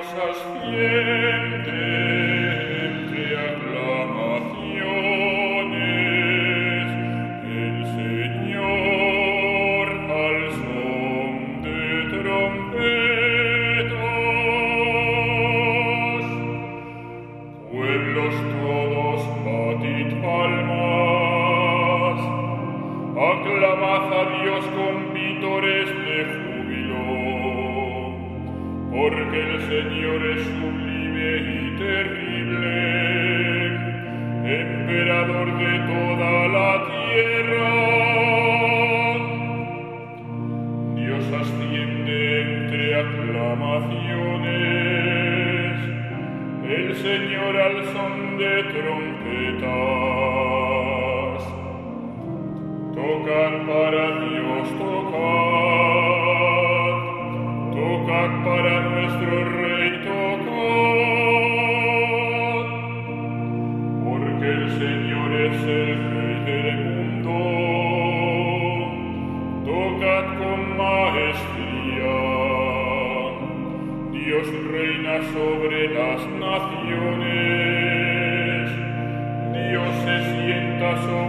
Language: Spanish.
Dios asciende entre aclamaciones, el Señor al son de trompetas. Pueblos todos, batid palmas, aclamad a Dios con vítores de júbilo, porque el Señor es sublime y terrible, emperador de toda la tierra. Dios asciende entre aclamaciones, el Señor al son de trompetas. Tocad para Dios, tocad, tocad para nuestro Rey, tocad, porque el Señor es el Rey del mundo. Tocad con maestría, Dios reina sobre las naciones, Dios se sienta sobre